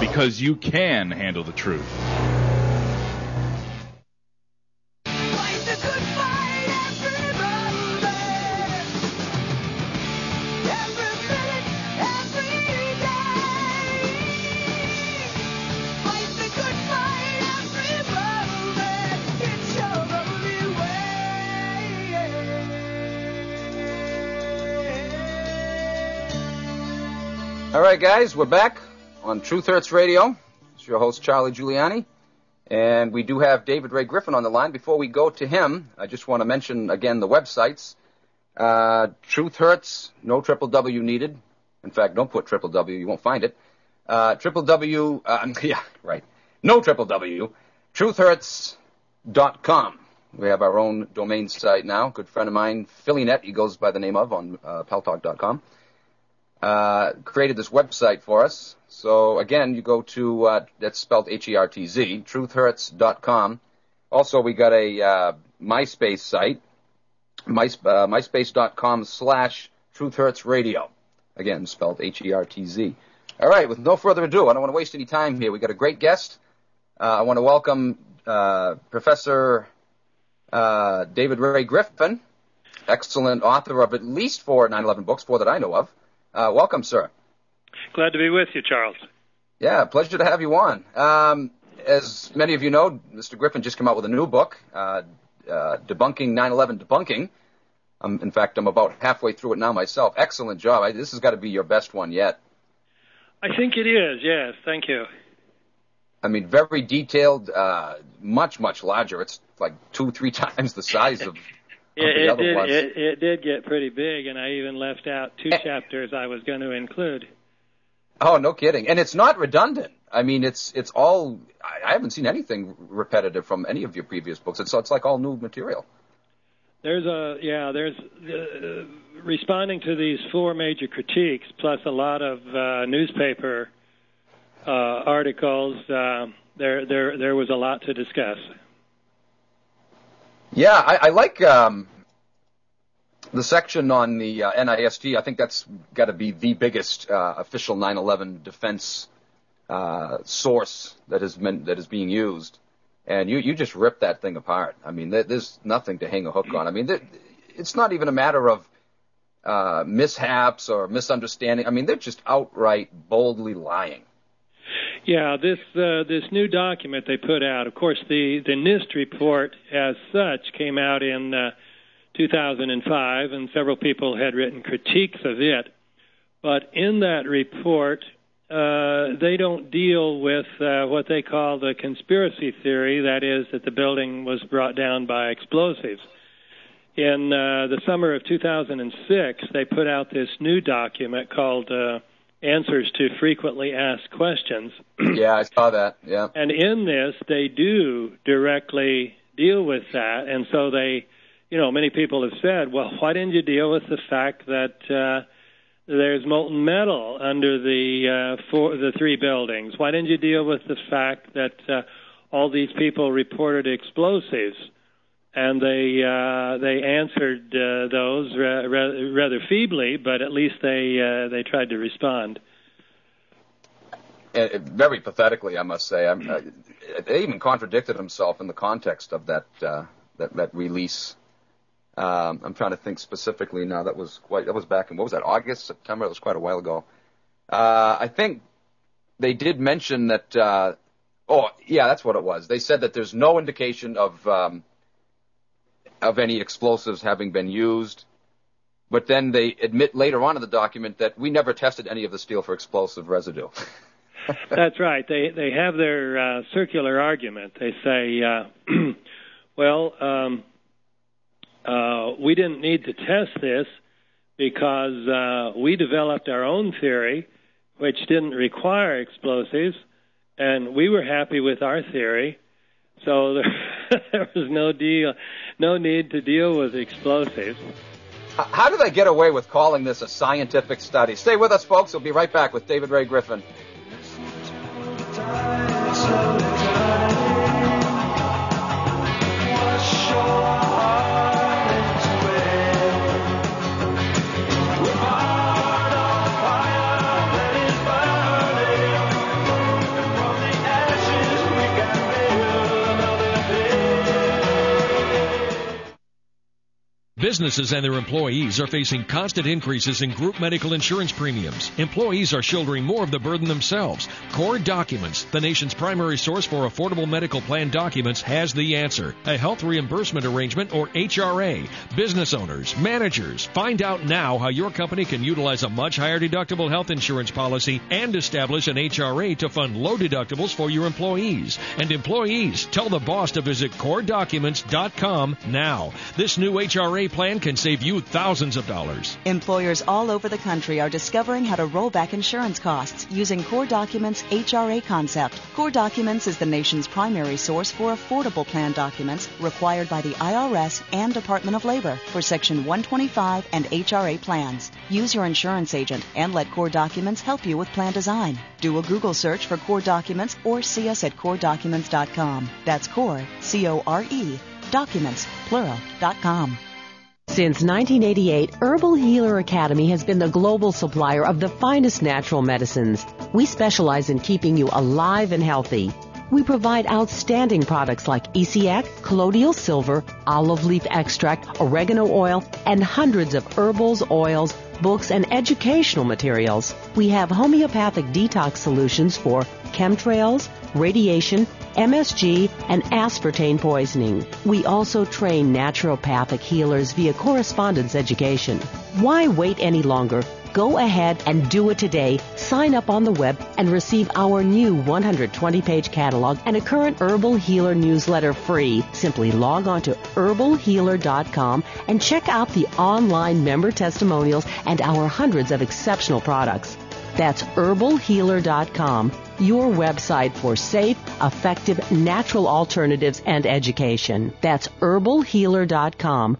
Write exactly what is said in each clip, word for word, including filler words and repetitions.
because you can handle the truth. All right, guys, we're back on Truth Hurts Radio. It's your host, Charlie Giuliani, and we do have David Ray Griffin on the line. Before we go to him, I just want to mention again the websites. Uh, Truth Hurts, no triple W needed. In fact, don't put triple W, you won't find it. Uh, triple W, uh, yeah, right. No triple W, truth hurts dot com. We have our own domain site now. Good friend of mine, PhillyNet, he goes by the name of on uh, peltalk dot com. Uh, created this website for us. So, again, you go to, uh, that's spelled H E R T Z, truth hurts dot com. Also, we got a uh, MySpace site, My, uh, myspace.com slash truthhurtsradio. Again, spelled H E R T Z. All right, with no further ado, I don't want to waste any time here. We got a great guest. Uh, I want to welcome uh, Professor uh, David Ray Griffin, excellent author of at least four nine eleven books, four that I know of. Uh, welcome, sir. Glad to be with you, Charles. Yeah, pleasure to have you on. Um, as many of you know, Mister Griffin just came out with a new book, uh, uh, Debunking nine eleven Debunking. Um, in fact, I'm about halfway through it now myself. Excellent job. I, this has got to be your best one yet. I think it is, yes. Thank you. I mean, very detailed, uh, much, much larger. It's like two, three times the size of... It, it, did, it, it did get pretty big, and I even left out two chapters I was going to include. Oh, no kidding. And it's not redundant. I mean, it's it's all, I, I haven't seen anything repetitive from any of your previous books. It's, it's like all new material. There's a, yeah, there's, uh, responding to these four major critiques, plus a lot of uh, newspaper uh, articles, uh, there, there, there was a lot to discuss. Yeah, I, I like um, the section on the uh, N I S T. I think that's got to be the biggest uh, official nine eleven defense uh, source that is meant, that is being used, and you you just rip that thing apart. I mean, there, there's nothing to hang a hook on. I mean, there, it's not even a matter of uh, mishaps or misunderstanding. I mean, they're just outright boldly lying. Yeah, this uh, this new document they put out, of course, the, the NIST report as such came out in uh, two thousand five, and several people had written critiques of it. But in that report, uh, they don't deal with uh, what they call the conspiracy theory, that is, that the building was brought down by explosives. In uh, the summer of two thousand six, they put out this new document called... Uh, Answers to Frequently Asked Questions. Yeah, I saw that, yeah. And in this, they do directly deal with that. And so they, you know, many people have said, well, why didn't you deal with the fact that uh, there's molten metal under the uh, four, the three buildings? Why didn't you deal with the fact that uh, all these people reported explosives? And they uh, they answered uh, those ra- ra- rather feebly, but at least they uh, they tried to respond. Uh, very pathetically, I must say. I'm, uh, they even contradicted himself in the context of that uh, that, that release. Um, I'm trying to think specifically now. That was quite. That was back in what was that? August, September. It was quite a while ago. Uh, I think they did mention that. Uh, oh, yeah, that's what it was. They said that there's no indication of. Um, of any explosives having been used, but then they admit later on in the document that we never tested any of the steel for explosive residue. That's right. They they have their uh, circular argument. They say, uh, well, um, uh, we didn't need to test this because uh, we developed our own theory, which didn't require explosives, and we were happy with our theory. So there, there was no deal, no need to deal with explosives. How do they get away with calling this a scientific study? Stay with us, folks. We'll be right back with David Ray Griffin. Businesses and their employees are facing constant increases in group medical insurance premiums. Employees are shouldering more of the burden themselves. Core Documents, the nation's primary source for affordable medical plan documents, has the answer. A health reimbursement arrangement, or H R A. Business owners, managers, find out now how your company can utilize a much higher deductible health insurance policy and establish an H R A to fund low deductibles for your employees. And employees, tell the boss to visit core documents dot com now. This new H R A plan can save you thousands of dollars. Employers all over the country are discovering how to roll back insurance costs using Core Documents' H R A concept. Core Documents is the nation's primary source for affordable plan documents required by the I R S and Department of Labor for Section one twenty-five and H R A plans. Use your insurance agent and let Core Documents help you with plan design. Do a Google search for Core Documents or see us at core documents dot com. That's Core, C O R E, documents, plural, dot com. Since nineteen eighty-eight, Herbal Healer Academy has been the global supplier of the finest natural medicines. We specialize in keeping you alive and healthy. We provide outstanding products like E C X, colloidal silver, olive leaf extract, oregano oil, and hundreds of herbals, oils, books, and educational materials. We have homeopathic detox solutions for chemtrails, radiation, M S G, and aspartame poisoning. We also train naturopathic healers via correspondence education. Why wait any longer? Go ahead and do it today. Sign up on the web and receive our new one hundred twenty page catalog and a current Herbal Healer newsletter free. Simply log on to herbal healer dot com and check out the online member testimonials and our hundreds of exceptional products. That's herbal healer dot com, your website for safe, effective, natural alternatives and education. That's herbal healer dot com.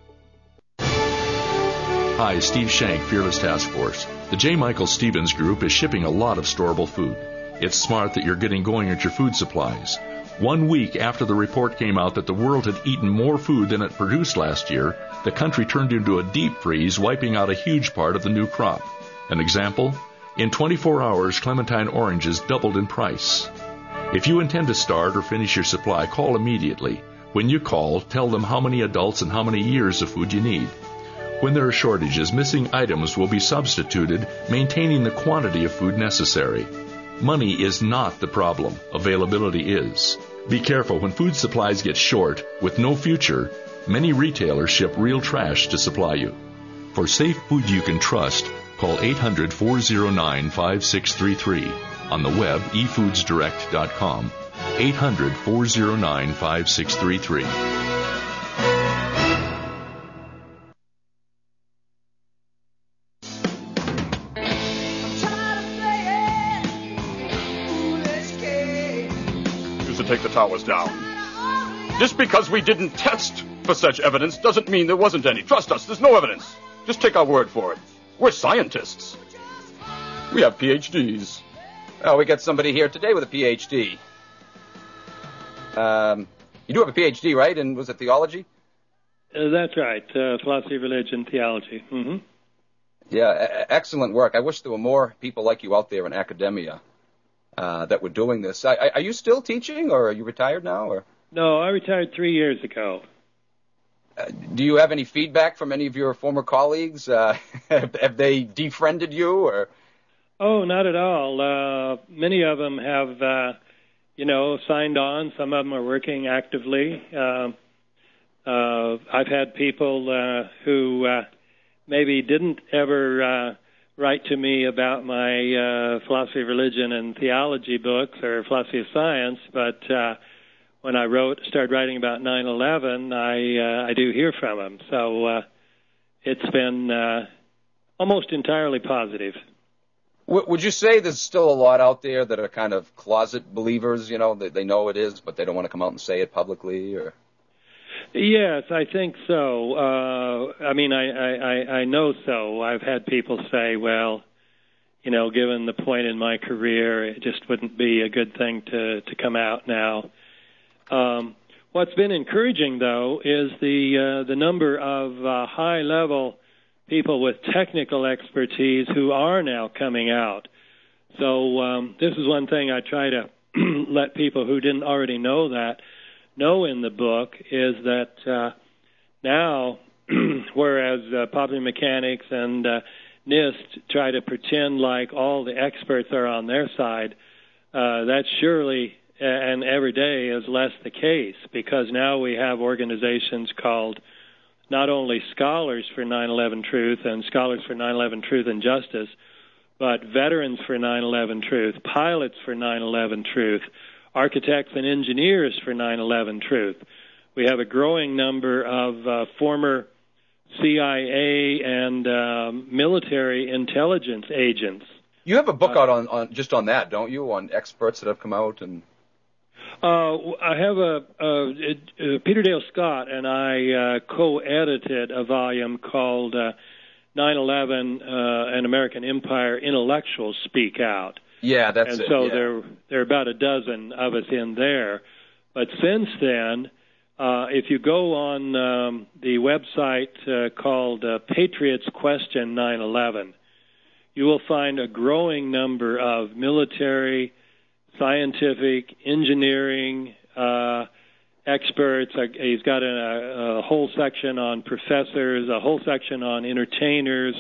Hi, Steve Shank, Fearless Task Force. The J. Michael Stevens Group is shipping a lot of storable food. It's smart that you're getting going at your food supplies. One week after the report came out that the world had eaten more food than it produced last year, the country turned into a deep freeze, wiping out a huge part of the new crop. An example? In twenty-four hours, clementine oranges doubled in price. If you intend to start or finish your supply, call immediately. When you call, tell them how many adults and how many years of food you need. When there are shortages, missing items will be substituted, maintaining the quantity of food necessary. Money is not the problem. Availability is. Be careful when food supplies get short, with no future. Many retailers ship real trash to supply you. For safe food you can trust, call eight hundred, four oh nine, five six three three. On the web, e foods direct dot com. eight hundred, four oh nine, five six three three. Take the towers down. Just because we didn't test for such evidence doesn't mean there wasn't any. Trust us, there's no evidence. Just take our word for it. We're scientists. We have P H Ds. Oh, we got somebody here today with a P H D. Um, you do have a P H D, right? And was it theology? Uh, that's right. Uh, philosophy, religion, theology. Mm-hmm. Yeah, a- excellent work. I wish there were more people like you out there in academia. Uh, that were doing this. I, are you still teaching, or are you retired now? Or no, I retired three years ago. Uh, do you have any feedback from any of your former colleagues? Uh, have, have they defriended you, or? Oh, not at all. Uh, many of them have, uh, you know, signed on. Some of them are working actively. Uh, uh, I've had people uh, who uh, maybe didn't ever uh, write to me about my uh, philosophy of religion and theology books or philosophy of science, but uh, when I wrote, started writing about nine eleven, I uh, I do hear from them. So uh, it's been uh, almost entirely positive. W- would you say there's still a lot out there that are kind of closet believers? You know, they, they know it is, but they don't want to come out and say it publicly, or? Yes, I think so. Uh, I mean, I, I, I know so. I've had people say, well, you know, given the point in my career, it just wouldn't be a good thing to, to come out now. Um, what's been encouraging, though, is the uh, the number of uh, high-level people with technical expertise who are now coming out. So um, this is one thing I try to let people who didn't already know that know in the book, is that uh, now whereas uh, Popular Mechanics and uh, NIST try to pretend like all the experts are on their side, uh, that surely and every day is less the case, because now we have organizations called not only Scholars for nine eleven Truth and Scholars for nine eleven Truth and Justice, but Veterans for nine eleven Truth, Pilots for nine eleven Truth, Architects and Engineers for nine eleven Truth. We have a growing number of uh, former C I A and uh, military intelligence agents. You have a book out on, on just on that, don't you? On experts that have come out and. Uh, I have a, a, a Peter Dale Scott and I uh, co-edited a volume called uh, nine eleven uh, An American Empire Intellectuals Speak Out. Yeah, that's and it. And so yeah. there there are about a dozen of us in there. But since then, uh, if you go on um, the website uh, called uh, Patriots Question nine eleven, you will find a growing number of military, scientific, engineering uh, experts. Uh, he's got a, a whole section on professors, a whole section on entertainers.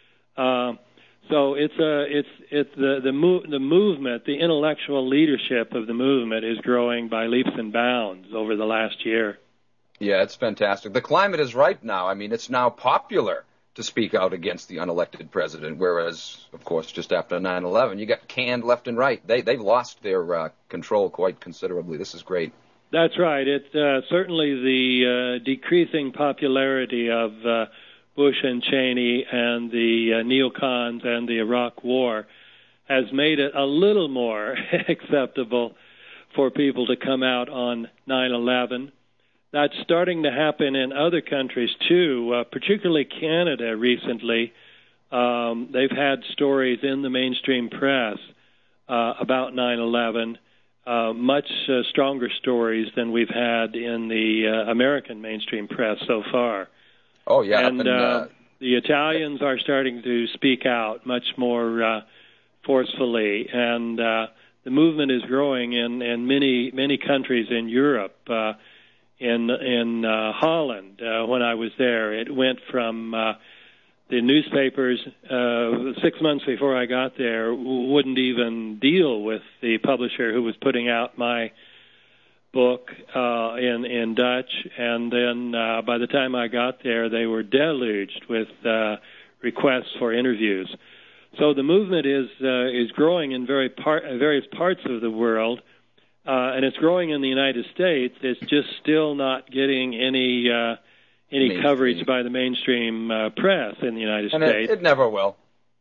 Uh, so it's a it's it's the the, move, the movement, the intellectual leadership of the movement is growing by leaps and bounds over the last year. Yeah, it's fantastic. The climate is right now. I mean, it's now popular to speak out against the unelected president, whereas, of course, just after nine eleven, you got canned left and right. They, they've lost their uh, control quite considerably. This is great. That's right. It uh, certainly the uh, decreasing popularity of uh, Bush and Cheney and the uh, neocons and the Iraq War has made it a little more acceptable for people to come out on nine eleven. That's starting to happen in other countries, too, uh, particularly Canada recently. Um, they've had stories in the mainstream press uh, about nine eleven, uh, much uh, stronger stories than we've had in the uh, American mainstream press so far. Oh, yeah. And, and uh, uh, the Italians are starting to speak out much more uh, forcefully, and uh, the movement is growing in, in many, many countries in Europe. Uh, In in uh, Holland, uh, when I was there, it went from uh, the newspapers uh, six months before I got there wouldn't even deal with the publisher who was putting out my book uh, in in Dutch, and then uh, by the time I got there, they were deluged with uh, requests for interviews. So the movement is uh, is growing in very part, various parts of the world. Uh, and it's growing in the United States. It's just still not getting any uh, any mainstream coverage by the mainstream uh, press in the United and States. It, it never will.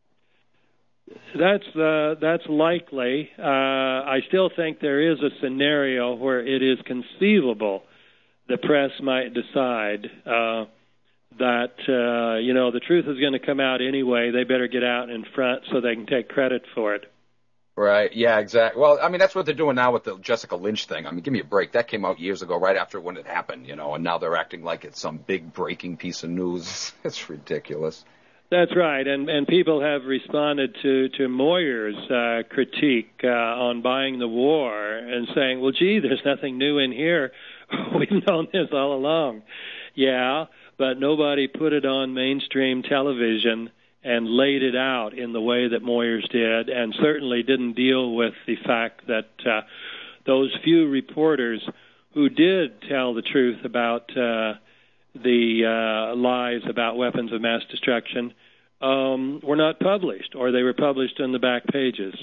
That's uh, that's likely. Uh, I still think there is a scenario where it is conceivable the press might decide uh, that uh, you know the truth is going to come out anyway. They better get out in front so they can take credit for it. Right, yeah, exactly. Well, I mean, that's what they're doing now with the Jessica Lynch thing. I mean, give me a break. That came out years ago, right after when it happened, you know, and now they're acting like it's some big breaking piece of news. It's ridiculous. That's right, and and people have responded to, to Moyer's uh, critique uh, on buying the war and saying, well, gee, there's nothing new in here. We've known this all along. Yeah, but nobody put it on mainstream television and laid it out in the way that Moyers did, and certainly didn't deal with the fact that uh, those few reporters who did tell the truth about uh, the uh, lies about weapons of mass destruction um, were not published, or they were published in the back pages.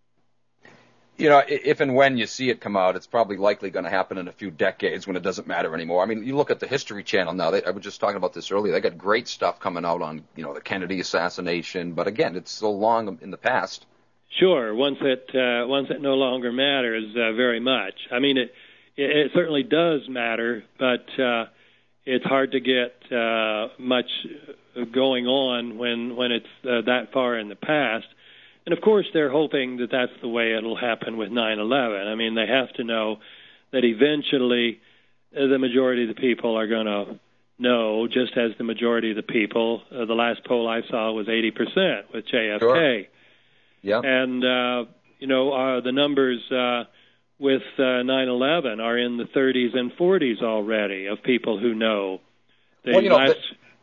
You know, if and when you see it come out, it's probably likely going to happen in a few decades when it doesn't matter anymore. I mean, you look at the History Channel now. They, I was just talking about this earlier. They got great stuff coming out on, you know, the Kennedy assassination. But again, it's so long in the past. Sure. Once it uh, once it no longer matters uh, very much. I mean, it it, it certainly does matter, but uh, it's hard to get uh, much going on when when it's uh, that far in the past. And, of course, they're hoping that that's the way it'll happen with nine eleven. I mean, they have to know that eventually the majority of the people are going to know, just as the majority of the people, uh, the last poll I saw was eighty percent with J F K. Sure. Yeah. And, uh, you know, uh, the numbers uh, with uh, nine eleven are in the thirties and forties already of people who know. The well, you know, last...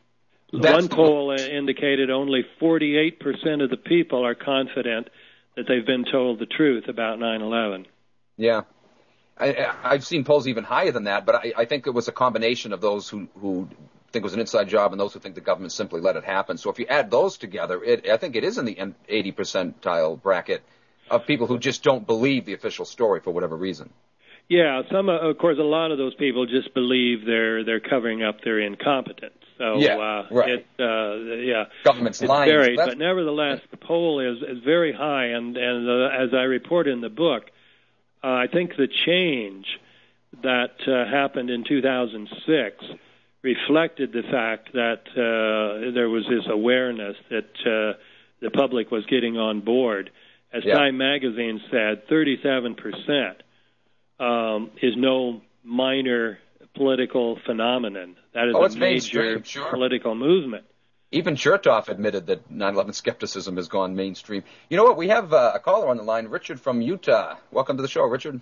That's One poll indicated only forty-eight percent of the people are confident that they've been told the truth about nine eleven. Yeah. I, I've seen polls even higher than that, but I, I think it was a combination of those who, who think it was an inside job and those who think the government simply let it happen. So if you add those together, it, I think it is in the eighty percentile bracket of people who just don't believe the official story for whatever reason. Yeah, some, of course, a lot of those people just believe they're they're covering up their incompetence. So, yeah, uh, right. it, uh, yeah, government's it's lying. varied, but nevertheless, the poll is, is very high, and and uh, as I report in the book, uh, I think the change that uh, happened in two thousand six reflected the fact that uh, there was this awareness that uh, the public was getting on board. As yeah. Time magazine said, thirty-seven percent um, is no minor political phenomenon. That is oh, a major sure. political movement. Even Chertoff admitted that nine eleven skepticism has gone mainstream. You know what? We have uh, a caller on the line, Richard from Utah. Welcome to the show, Richard.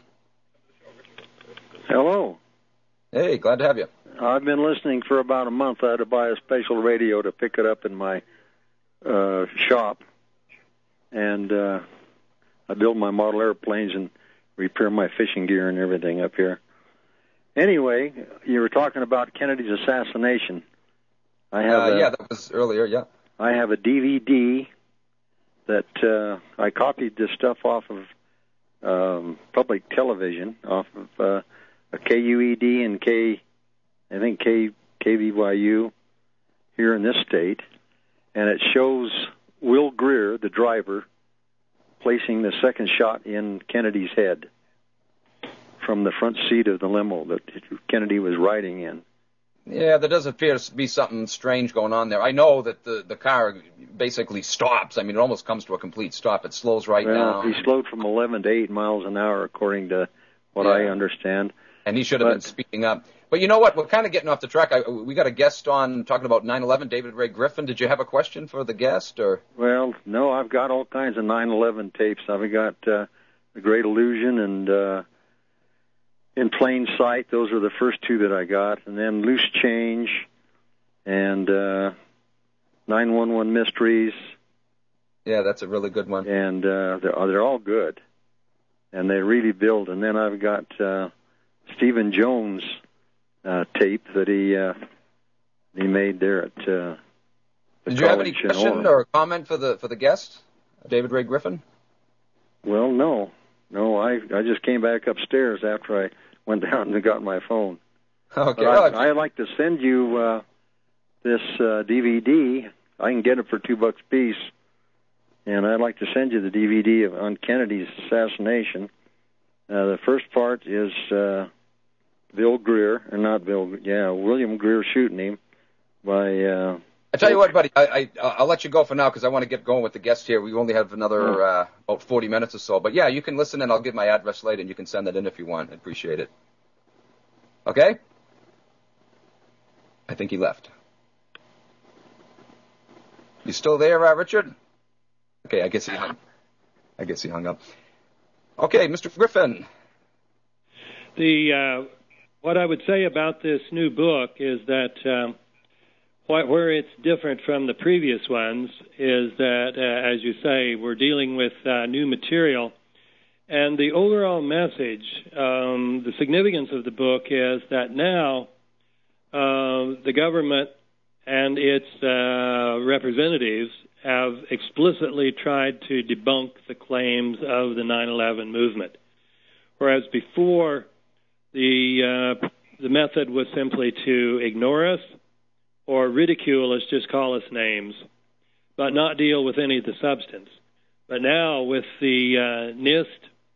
Hello. Hey, glad to have you. I've been listening for about a month. I had to buy a special radio to pick it up in my uh, shop. And uh, I build my model airplanes and repair my fishing gear and everything up here. Anyway, you were talking about Kennedy's assassination. I have uh, a, yeah, that was earlier, yeah. I have a D V D that uh, I copied this stuff off of um, public television, off of uh, a K U E D and K, I think K, K V Y U here in this state, and it shows Will Greer, the driver, placing the second shot in Kennedy's head from the front seat of the limo that Kennedy was riding in. Yeah, there does appear to be something strange going on there. I know that the, the car basically stops. I mean, it almost comes to a complete stop. It slows right well, down. He slowed from eleven to eight miles an hour, according to what yeah. I understand. And he should have but, been speeding up. But you know what? We're kind of getting off the track. I, we got a guest on talking about nine eleven, David Ray Griffin. Did you have a question for the guest? Or? Well, no, I've got all kinds of nine eleven tapes. I've got uh, The Great Illusion and uh, In Plain Sight. Those are the first two that I got. And then Loose Change and uh, nine one one Mysteries. Yeah, that's a really good one. And uh, they're, they're all good. And they really build. And then I've got uh, Stephen Jones' uh, tape that he uh, he made there at uh, the Did you have any college in question Orem. or comment for the for the guest, David Ray Griffin? Well, no. No, I I just came back upstairs after I went down and got my phone. Okay. But well, I, I'd like to send you uh, this uh, D V D. I can get it for two bucks a piece. And I'd like to send you the D V D of, on Kennedy's assassination. Uh, the first part is uh, Bill Greer, or not Bill, yeah, William Greer shooting him by... Uh, I tell you what, buddy, I, I, I'll let you go for now because I want to get going with the guest here. We only have another uh, about forty minutes or so. But, yeah, you can listen, and I'll give my address later, and you can send that in if you want. I appreciate it. Okay? I think he left. You still there, uh, Richard? Okay, I guess he hung. I guess he hung up. Okay, Mister Griffin. The uh, what I would say about this new book is that um, what, where it's different from the previous ones is that, uh, as you say, we're dealing with uh, new material, and the overall message, um, the significance of the book is that now uh, the government and its uh, representatives have explicitly tried to debunk the claims of the nine eleven movement, whereas before the uh, the method was simply to ignore us or ridicule us, just call us names, but not deal with any of the substance. But now with the uh, NIST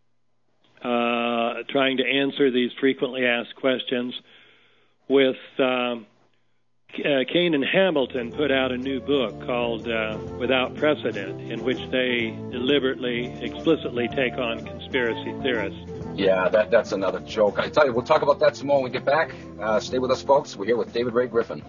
uh, trying to answer these frequently asked questions, with um, Uh, Kane and Hamilton put out a new book called uh, Without Precedent, in which they deliberately, explicitly take on conspiracy theorists. Yeah, that that's another joke. I tell you, we'll talk about that some more when we get back. Uh, stay with us, folks. We're here with David Ray Griffin.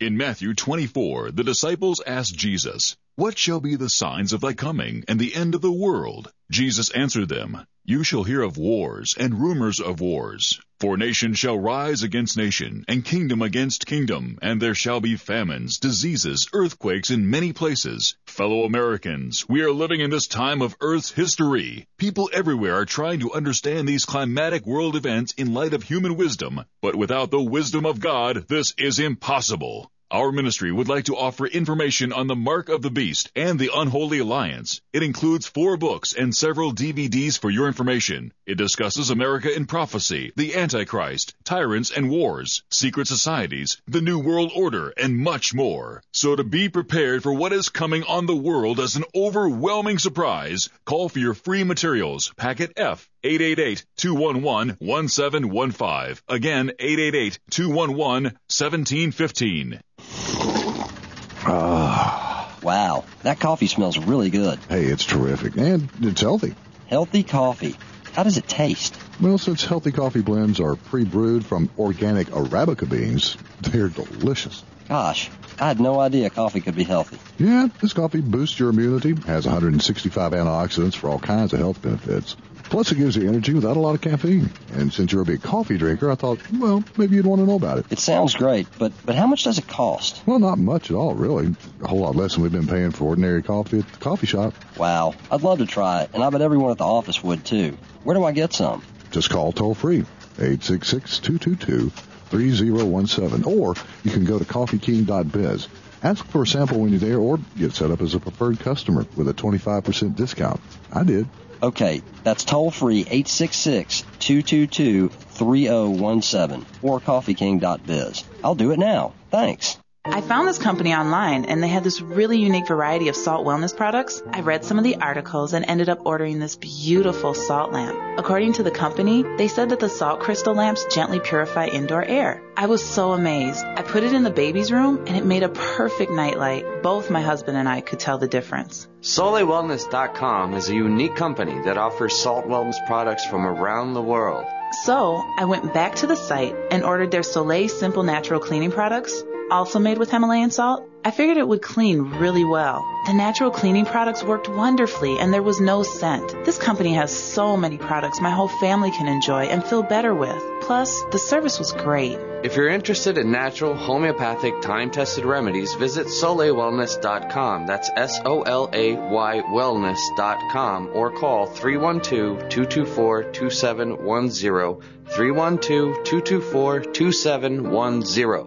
In Matthew twenty-four, the disciples asked Jesus, "What shall be the signs of thy coming and the end of the world?" Jesus answered them, "You shall hear of wars and rumors of wars. For nation shall rise against nation, and kingdom against kingdom, and there shall be famines, diseases, earthquakes in many places. Fellow Americans, we are living in this time of Earth's history. People everywhere are trying to understand these climatic world events in light of human wisdom, but without the wisdom of God, this is impossible. Our ministry would like to offer information on the Mark of the Beast and the Unholy Alliance. It includes four books and several D V Ds for your information. It discusses America in prophecy, the Antichrist, tyrants and wars, secret societies, the New World Order, and much more. So to be prepared for what is coming on the world as an overwhelming surprise, call for your free materials, packet F, eight eight eight, two one one, one seven one five. Again, eight eight eight, two one one, one seven one five. Ah. Wow, that coffee smells really good. Hey, it's terrific, and it's healthy. Healthy coffee. How does it taste? Well, since healthy coffee blends are pre-brewed from organic Arabica beans, they're delicious. Gosh, I had no idea coffee could be healthy. Yeah, this coffee boosts your immunity, has one hundred sixty-five antioxidants for all kinds of health benefits. Plus, it gives you energy without a lot of caffeine. And since you're a big coffee drinker, I thought, well, maybe you'd want to know about it. It sounds great, but but how much does it cost? Well, not much at all, really. A whole lot less than we've been paying for ordinary coffee at the coffee shop. Wow, I'd love to try it, and I bet everyone at the office would, too. Where do I get some? Just call toll-free, eight six six, two two two, three zero one seven, or you can go to coffee king dot biz. Ask for a sample when you're there, or get set up as a preferred customer with a twenty-five percent discount. I did. Okay, that's toll-free, eight six six, two two two, three zero one seven, or coffee king dot biz. I'll do it now. Thanks. I found this company online, and they had this really unique variety of salt wellness products. I read some of the articles and ended up ordering this beautiful salt lamp. According to the company, they said that the salt crystal lamps gently purify indoor air. I was so amazed. I put it in the baby's room, and it made a perfect nightlight. Both my husband and I could tell the difference. Soleil Wellness dot com is a unique company that offers salt wellness products from around the world. So, I went back to the site and ordered their Soleil Simple Natural Cleaning products, also made with Himalayan salt. I figured it would clean really well. The natural cleaning products worked wonderfully, and there was no scent. This company has so many products my whole family can enjoy and feel better with. Plus, the service was great. If you're interested in natural, homeopathic, time-tested remedies, visit Soleil Wellness dot com. That's S O L A Y wellness dot com, or call three one two, two two four, two seven one zero, three one two, two two four, two seven one zero.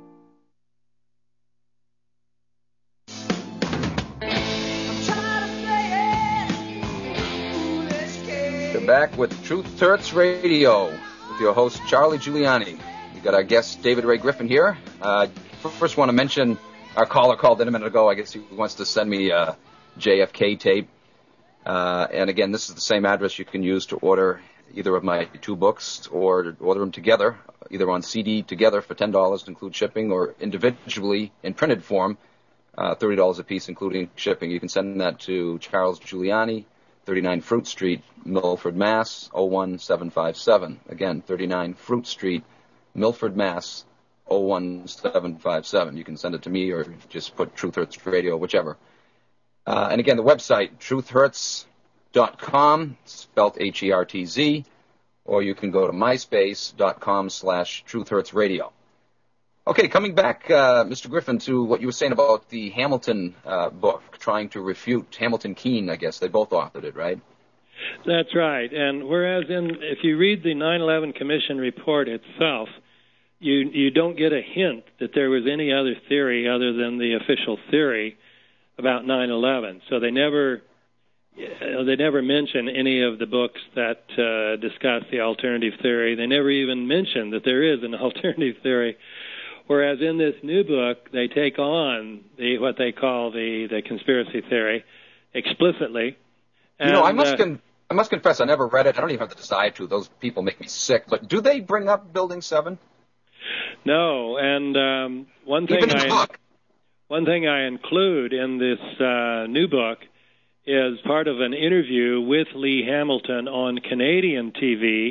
Back with Truth Hurts Radio with your host, Charlie Giuliani. We've got our guest, David Ray Griffin, here. Uh, first want to mention our caller called in a minute ago. I guess he wants to send me a J F K tape. Uh, and again, this is the same address you can use to order either of my two books or order them together, either on C D together for ten dollars, include shipping, or individually in printed form, uh, thirty dollars a piece, including shipping. You can send that to Charles Giuliani, thirty-nine Fruit Street, Milford, Mass. oh one seven five seven. Again, thirty-nine Fruit Street, Milford, Mass. oh one seven five seven. You can send it to me or just put Truth Hurts Radio, whichever. Uh, and again, the website, truth hurts dot com, spelled H E R T Z, or you can go to myspace dot com slash Truth Hurts Radio. Okay, coming back, uh, Mister Griffin, to what you were saying about the Hamilton uh, book, trying to refute Hamilton Keene, I guess. They both authored it, right? That's right. And whereas in, if you read the nine eleven Commission report itself, you you don't get a hint that there was any other theory other than the official theory about nine eleven. So they never they never mention any of the books that uh, discuss the alternative theory. They never even mention that there is an alternative theory. Whereas in this new book, they take on the what they call the, the conspiracy theory explicitly. And, you know, I must uh, con- I must confess, I never read it. I don't even have the desire to. Those people make me sick. But do they bring up Building seven? No, and um, one thing even in I the book? one thing I include in this uh, new book is part of an interview with Lee Hamilton on Canadian T V,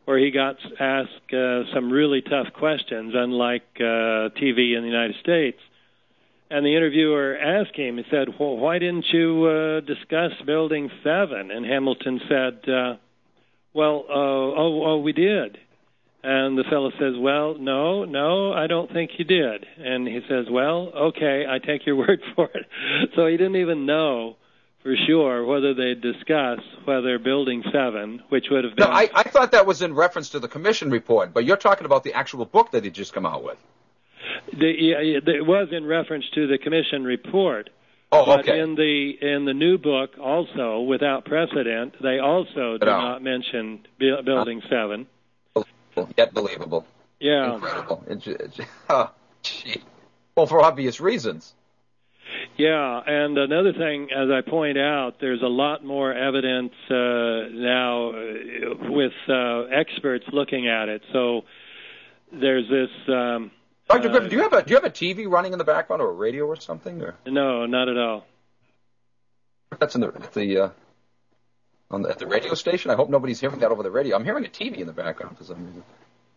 where he got asked uh, some really tough questions, unlike uh, T V in the United States. And the interviewer asked him, he said, well, why didn't you uh, discuss Building seven? And Hamilton said, uh, well, uh, oh, oh, we did. And the fellow says, well, no, no, I don't think you did. And he says, well, okay, I take your word for it. So he didn't even know for sure whether they'd discuss whether Building seven, which would have been... No, I, I thought that was in reference to the commission report, but you're talking about the actual book that he just come out with. The, yeah, it was in reference to the commission report. Oh, but okay. in the in the new book, also, without precedent, they also do No. not mention Bu- Building seven. Yet believable. Yeah. Incredible. It's, it's, oh, gee. Well, for obvious reasons. Yeah, and another thing, as I point out, there's a lot more evidence uh, now uh, with uh, experts looking at it. So there's this... Um, Doctor uh, Griffin, do you have a do you have a T V running in the background or a radio or something? Or? No, not at all. That's in the at the uh, on the, at the radio station. I hope nobody's hearing that over the radio. I'm hearing a T V in the background for some reason.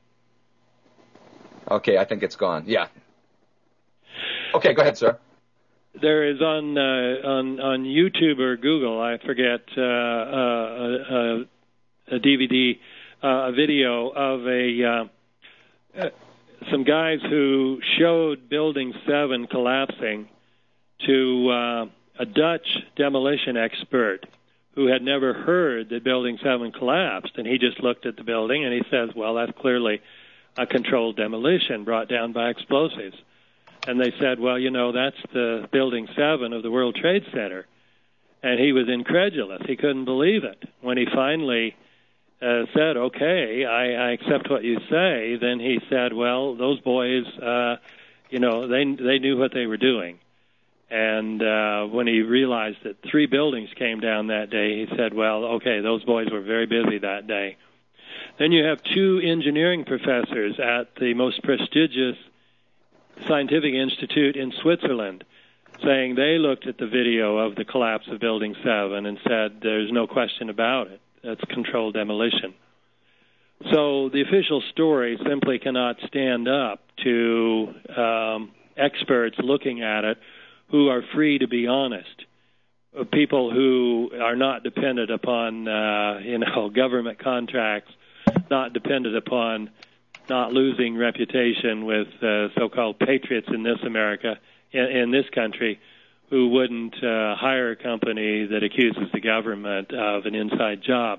Okay, I think it's gone. Yeah. Okay, go ahead, sir. There is on uh, on on YouTube or Google, I forget, uh, uh, a, a D V D, uh, a video of a uh, uh, some guys who showed Building seven collapsing to uh, a Dutch demolition expert who had never heard that Building seven collapsed, and he just looked at the building and he says, well, that's clearly a controlled demolition brought down by explosives. And they said, well, you know, that's the Building seven of the World Trade Center. And he was incredulous. He couldn't believe it. When he finally uh, said, okay, I, I accept what you say, then he said, well, those boys, uh, you know, they they knew what they were doing. And uh, when he realized that three buildings came down that day, he said, well, okay, those boys were very busy that day. Then you have two engineering professors at the most prestigious scientific institute in Switzerland saying they looked at the video of the collapse of Building seven and said there's no question about it. That's controlled demolition. So the official story simply cannot stand up to um, experts looking at it who are free to be honest, people who are not dependent upon, uh, you know, government contracts, not dependent upon not losing reputation with uh, so-called patriots in this America, in, in this country, who wouldn't uh, hire a company that accuses the government of an inside job.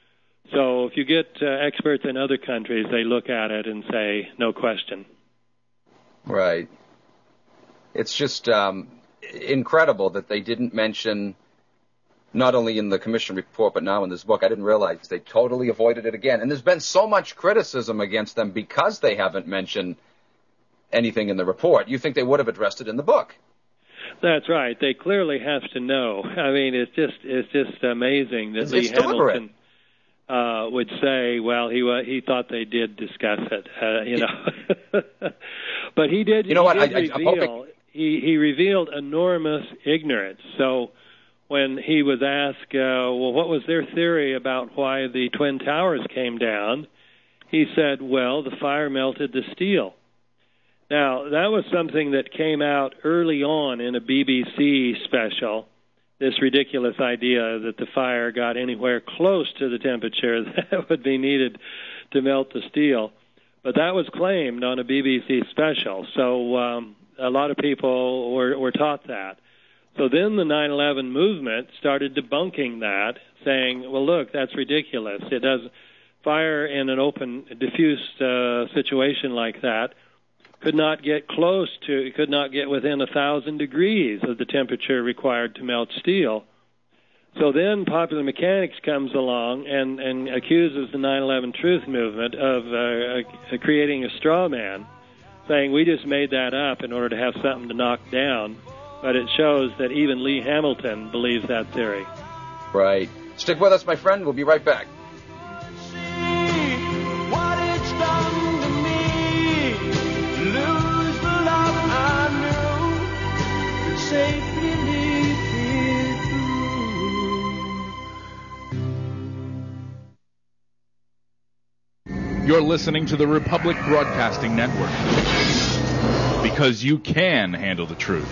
So if you get uh, experts in other countries, they look at it and say, no question. Right. It's just um, incredible that they didn't mention, not only in the commission report, but now in this book. I didn't realize they totally avoided it again. And there's been so much criticism against them because they haven't mentioned anything in the report. You think they would have addressed it in the book? That's right. They clearly have to know. I mean, it's just it's just amazing that It's, Lee it's Hamilton uh, would say, well, he uh, he thought they did discuss it, uh, you know. But he did. You know he what? Did I, I, I'm reveal, hoping... he he revealed enormous ignorance. So when he was asked, uh, well, what was their theory about why the Twin Towers came down, he said, well, the fire melted the steel. Now, that was something that came out early on in a B B C special, this ridiculous idea that the fire got anywhere close to the temperature that would be needed to melt the steel. But that was claimed on a B B C special, so um, a lot of people were, were taught that. So then the nine eleven movement started debunking that, saying, well, look, that's ridiculous. It does fire in an open, diffuse uh, situation like that could not get close to, could not get within a thousand degrees of the temperature required to melt steel. So then Popular Mechanics comes along and, and accuses the nine eleven Truth Movement of uh, uh, creating a straw man, saying we just made that up in order to have something to knock down. But it shows that even Lee Hamilton believes that theory. Right. Stick with us, my friend. We'll be right back. You're listening to the Republic Broadcasting Network. Because you can handle the truth.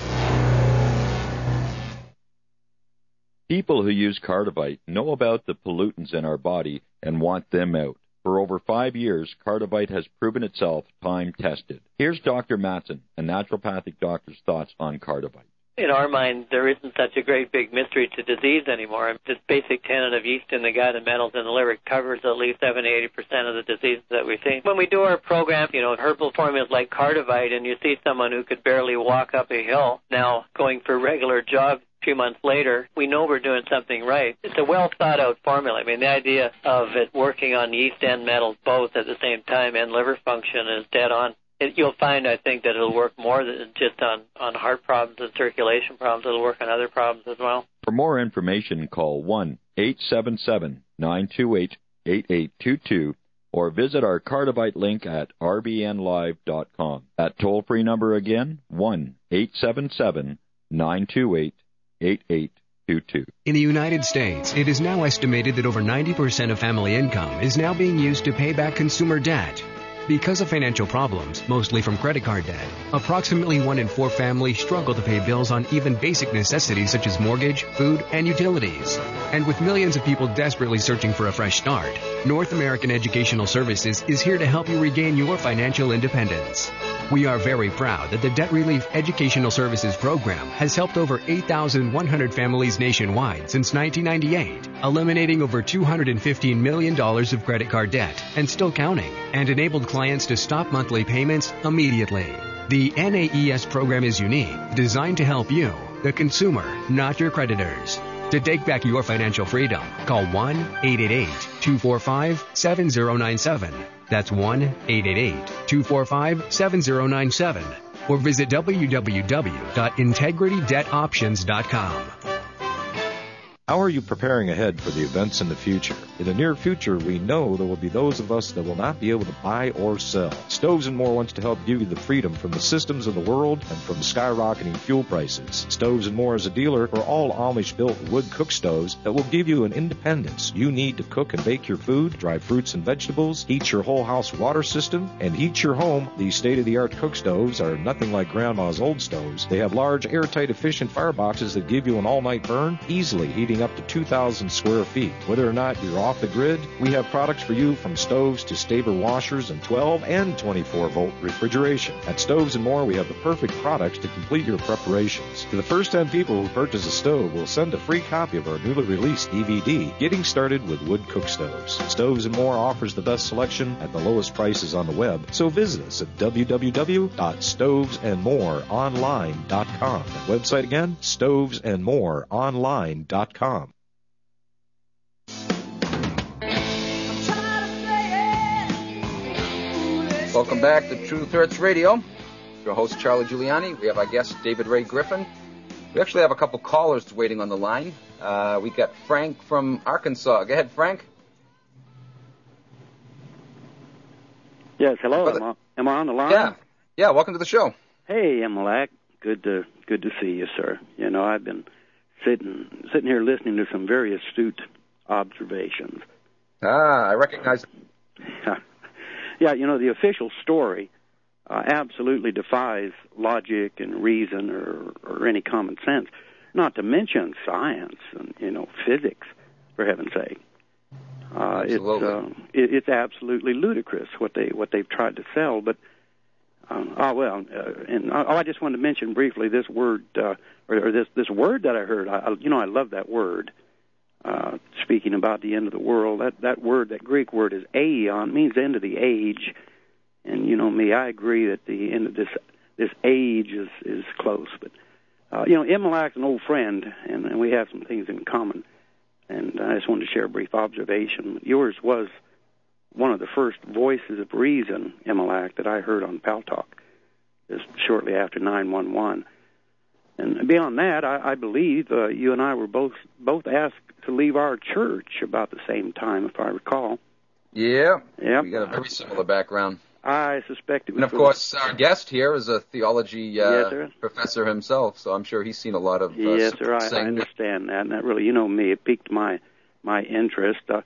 People who use Cardivite know about the pollutants in our body and want them out. For over five years, Cardivite has proven itself time-tested. Here's Doctor Matson, a naturopathic doctor's thoughts on Cardivite. In our mind, there isn't such a great big mystery to disease anymore. This basic tenet of yeast in the gut and metals in the liver covers at least seventy to eighty percent of the diseases that we see. When we do our program, you know, herbal formulas like Cardivite, and you see someone who could barely walk up a hill now going for a regular jog a few months later, we know we're doing something right. It's a well-thought-out formula. I mean, the idea of it working on yeast and metals both at the same time and liver function is dead on. It, you'll find, I think, that it'll work more than just on, on heart problems and circulation problems. It'll work on other problems as well. For more information, call one eight seven seven, nine two eight, eight eight two two or visit our Cardivite link at r b n live dot com. That toll-free number again, one eight seven seven, nine two eight, eight eight two two. In the United States, it is now estimated that over ninety percent of family income is now being used to pay back consumer debt. Because of financial problems, mostly from credit card debt, approximately one in four families struggle to pay bills on even basic necessities such as mortgage, food, and utilities. And with millions of people desperately searching for a fresh start, North American Educational Services is here to help you regain your financial independence. We are very proud that the Debt Relief Educational Services Program has helped over eight thousand one hundred families nationwide since nineteen ninety-eight, eliminating over two hundred fifteen million dollars of credit card debt and still counting, and enabled clients to stop monthly payments immediately. The N A E S program is unique, designed to help you, the consumer, not your creditors. To take back your financial freedom, call one eight eight eight, two four five, seven zero nine seven. That's one eight eight eight, two four five, seven zero nine seven. Or visit w w w dot integrity debt options dot com. How are you preparing ahead for the events in the future? In the near future, we know there will be those of us that will not be able to buy or sell. Stoves and More wants to help give you the freedom from the systems of the world and from skyrocketing fuel prices. Stoves and More is a dealer for all Amish-built wood cook stoves that will give you an independence you need to cook and bake your food, dry fruits and vegetables, heat your whole house water system, and heat your home. These state-of-the-art cook stoves are nothing like Grandma's old stoves. They have large, airtight, efficient fireboxes that give you an all-night burn, easily heating up to two thousand square feet. Whether or not you're off the grid, we have products for you from stoves to Staber washers and twelve and twenty-four volt refrigeration. At Stoves and More, we have the perfect products to complete your preparations. To the first ten people who purchase a stove, we'll send a free copy of our newly released D V D, Getting Started with Wood Cook Stoves. Stoves and More offers the best selection at the lowest prices on the web, so visit us at w w w dot stoves and more online dot com. That website again, stoves and more online dot com. Welcome back to Truth Hurts Radio. Your host, Charlie Giuliani. We have our guest, David Ray Griffin. We actually have a couple callers waiting on the line. Uh, we got Frank from Arkansas. Go ahead, Frank. Yes, hello. Am I, am I on the line? Yeah. Yeah, welcome to the show. Hey, Emelak. Good to good to see you, sir. You know, I've been sitting sitting here listening to some very astute observations. Ah, I recognize it. Yeah, you know, the official story uh, absolutely defies logic and reason or, or any common sense, not to mention science and, you know, physics, for heaven's sake. Uh, it's uh, it, it's absolutely ludicrous what they what they've tried to sell. But um, oh well, uh, and oh, I just wanted to mention briefly this word uh, or, or this this word that I heard. I, you know, I love that word. Uh, speaking about the end of the world, that that word, that Greek word, is aeon, means end of the age. And you know me, I agree that the end of this this age is is close. But uh, you know, Emelak's an old friend, and, and we have some things in common. And I just wanted to share a brief observation. Yours was one of the first voices of reason, Emelak, that I heard on Pal Talk, just shortly after nine one one. And beyond that, I, I believe uh, you and I were both both asked to leave our church about the same time, if I recall. Yeah. Yep. We got a very similar background. I suspect it was. And of course, our guest here is a theology uh, yes, sir. professor himself, so I'm sure he's seen a lot of. Uh, yes, sir. I, I understand that, and that really, you know me, it piqued my my interest. Uh,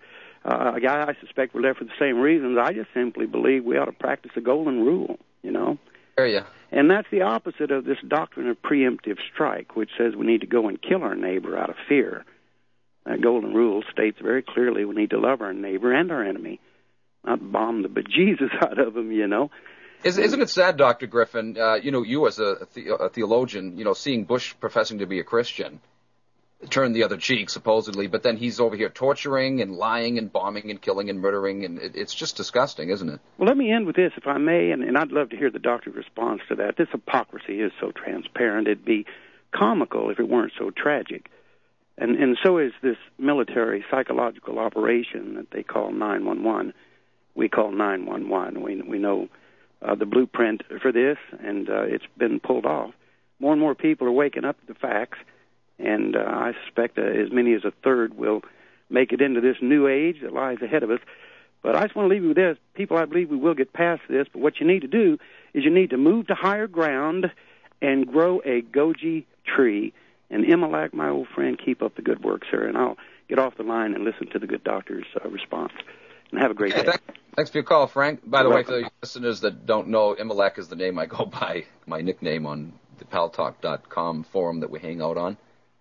Uh, I, I suspect we're there for the same reasons. I just simply believe we ought to practice the golden rule, you know. Hear ya. And that's the opposite of this doctrine of preemptive strike, which says we need to go and kill our neighbor out of fear. That golden rule states very clearly we need to love our neighbor and our enemy, not bomb the bejesus out of them, you know. Isn't it sad, Doctor Griffin, uh, you know, you as a, the- a theologian, you know, seeing Bush professing to be a Christian, turn the other cheek, supposedly, but then he's over here torturing and lying and bombing and killing and murdering, and it, it's just disgusting, isn't it? Well, let me end with this, if I may, and, and I'd love to hear the doctor's response to that. This hypocrisy is so transparent, it'd be comical if it weren't so tragic. And, and so is this military psychological operation that they call nine one one. We call nine one one. We, we know uh, the blueprint for this, and uh, it's been pulled off. More and more people are waking up to the facts, and uh, I suspect uh, as many as a third will make it into this new age that lies ahead of us. But I just want to leave you with this. People, I believe we will get past this, but what you need to do is you need to move to higher ground and grow a goji tree. And Imelak, my old friend, keep up the good work, sir, and I'll get off the line and listen to the good doctor's uh, response. And have a great day. Thanks for your call, Frank. By the way, for the listeners that don't know, Imelak is the name I go by, my nickname on the pal talk dot com forum that we hang out on.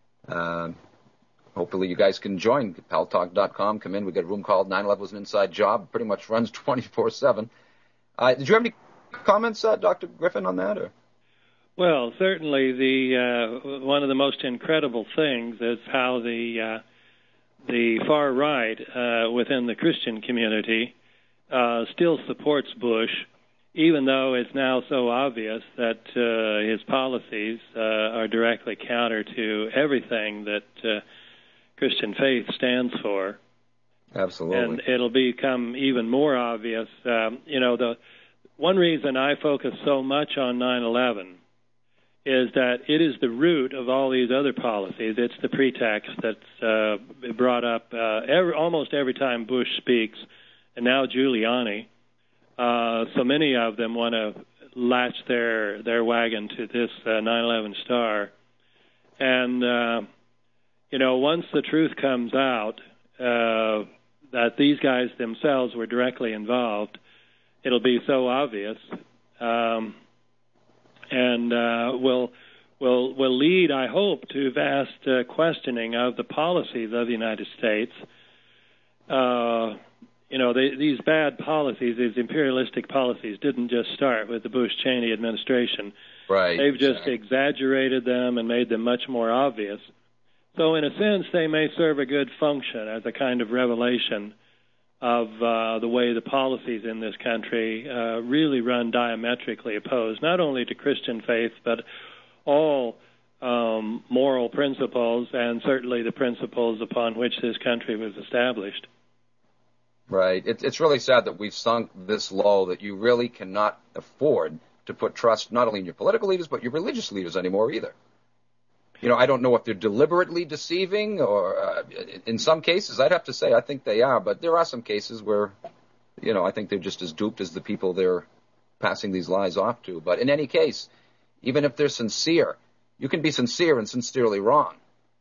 Uh, hopefully you guys can join pal talk dot com. Come in. We got a room called nine eleven was an inside job. Pretty much runs twenty-four seven. Uh, did you have any comments, uh, Doctor Griffin, on that? Or? Well, certainly the uh, one of the most incredible things is how the uh, the far right uh, within the Christian community uh, still supports Bush, even though it's now so obvious that uh, his policies uh, are directly counter to everything that uh, Christian faith stands for. Absolutely. And it'll become even more obvious. Um, you know, the one reason I focus so much on nine eleven is that it is the root of all these other policies. It's the pretext that's uh, brought up uh, every, almost every time Bush speaks, and now Giuliani. Uh, so many of them want to latch their their wagon to this uh, nine eleven star. And, uh, you know, once the truth comes out uh, that these guys themselves were directly involved, it'll be so obvious. Um, and uh, will will will lead, I hope, to vast uh, questioning of the policies of the United States. Uh, you know, they, these bad policies, these imperialistic policies, didn't just start with the Bush-Cheney administration. Right. They've just exaggerated them and made them much more obvious. So, in a sense, they may serve a good function as a kind of revelation of uh, the way the policies in this country uh, really run diametrically opposed, not only to Christian faith, but all um, moral principles and certainly the principles upon which this country was established. Right. It, it's really sad that we've sunk this low that you really cannot afford to put trust not only in your political leaders, but your religious leaders anymore either. You know, I don't know if they're deliberately deceiving or uh, in some cases, I'd have to say I think they are, but there are some cases where, you know, I think they're just as duped as the people they're passing these lies off to. But in any case, even if they're sincere, you can be sincere and sincerely wrong.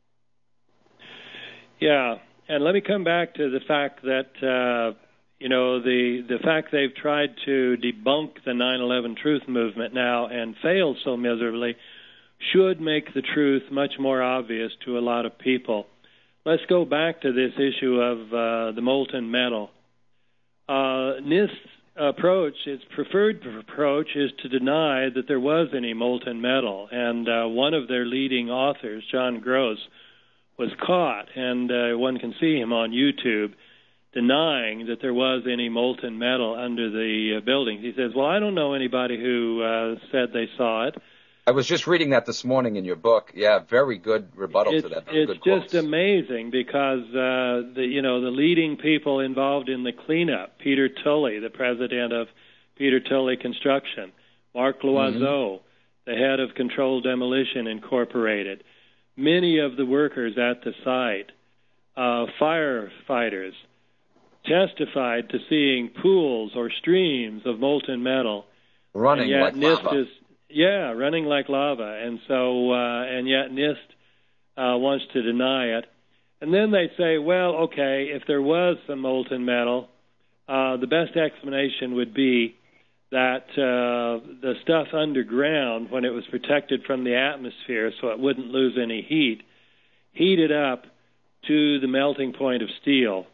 Yeah, and let me come back to the fact that, uh, you know, the, the fact they've tried to debunk the nine eleven truth movement now and failed so miserably should make the truth much more obvious to a lot of people. Let's go back to this issue of uh, the molten metal. Uh, NIST's approach, its preferred approach, is to deny that there was any molten metal. And uh, one of their leading authors, John Gross, was caught, and uh, one can see him on YouTube, denying that there was any molten metal under the uh, buildings. He says, well, I don't know anybody who uh, said they saw it. I was just reading that this morning in your book. Yeah, very good rebuttal it's, to that. Very it's good just quotes. amazing because uh, the you know the leading people involved in the cleanup, Peter Tully, the president of Peter Tully Construction, Mark Loiseau, mm-hmm. the head of Controlled Demolition Incorporated, many of the workers at the site, uh, firefighters, testified to seeing pools or streams of molten metal. Running and yet like NIST lava. Is, Yeah, running like lava, and so uh, and yet NIST uh, wants to deny it. And then they say, well, okay, if there was some molten metal, uh, the best explanation would be that uh, the stuff underground, when it was protected from the atmosphere so it wouldn't lose any heat, heated up to the melting point of steel.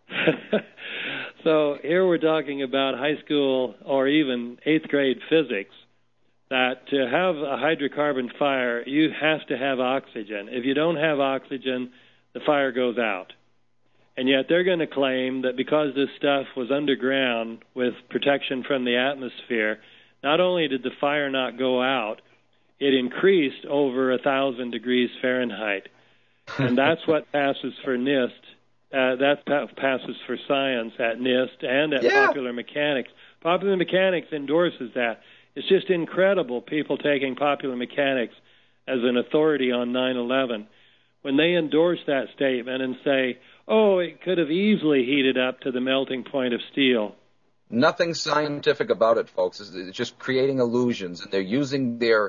So here we're talking about high school or even eighth grade physics, that to have a hydrocarbon fire, you have to have oxygen. If you don't have oxygen, the fire goes out. And yet they're going to claim that because this stuff was underground with protection from the atmosphere, not only did the fire not go out, it increased over a thousand degrees Fahrenheit. And that's what passes for NIST. Uh, that pa- passes for science at NIST and at Yeah. Popular Mechanics. Popular Mechanics endorses that. It's just incredible, people taking Popular Mechanics as an authority on nine eleven. When they endorse that statement and say, oh, it could have easily heated up to the melting point of steel. Nothing scientific about it, folks. It's it's just creating illusions, and they're using their